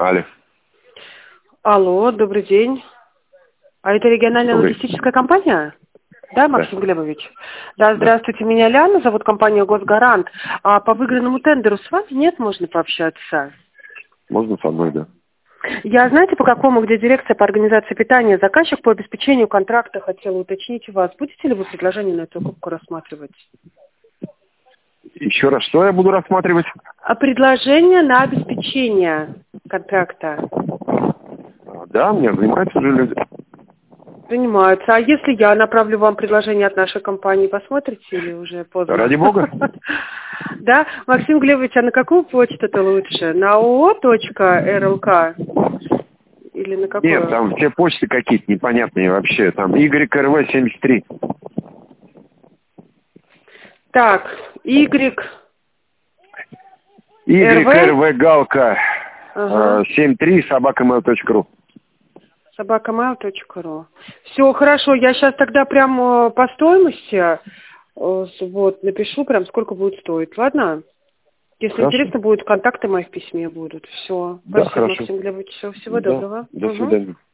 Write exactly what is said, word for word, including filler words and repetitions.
Алло. Алло, добрый день. А это региональная Добрый. логистическая компания? Да, Максим Глебович? Да, здравствуйте, меня Ляна, зовут компания «Госгарант». А по выигранному тендеру с вами нет, можно пообщаться? Можно со мной, да? Я, знаете, по какому, где дирекция по организации питания, заказчик по обеспечению контракта, хотела уточнить у вас. Будете ли вы предложение на эту покупку рассматривать? Еще раз, что я буду рассматривать? А предложение на обеспечение контракта. А, да, мне занимаются уже люди. Занимаются. А если я направлю вам предложение от нашей компании, посмотрите или уже поздно? Ради бога. Да? Максим Глебович, а на какую почту-то лучше? На о.рлк? Или на какую? Нет, там все почты какие-то непонятные вообще. Там Y R V семьдесят три. Так, Y... Y R V галка Ага. семьдесят три собака mail точка ру. собака mail точка ру. Все, хорошо, я сейчас тогда прям э, по стоимости э, вот, напишу прям, сколько будет стоить, ладно? Если Хорошо. интересно будет, контакты мои в письме будут. Все. Да, Спасибо, хорошо. Максим Глебович. Всего, всего Да, доброго. до Угу. свидания.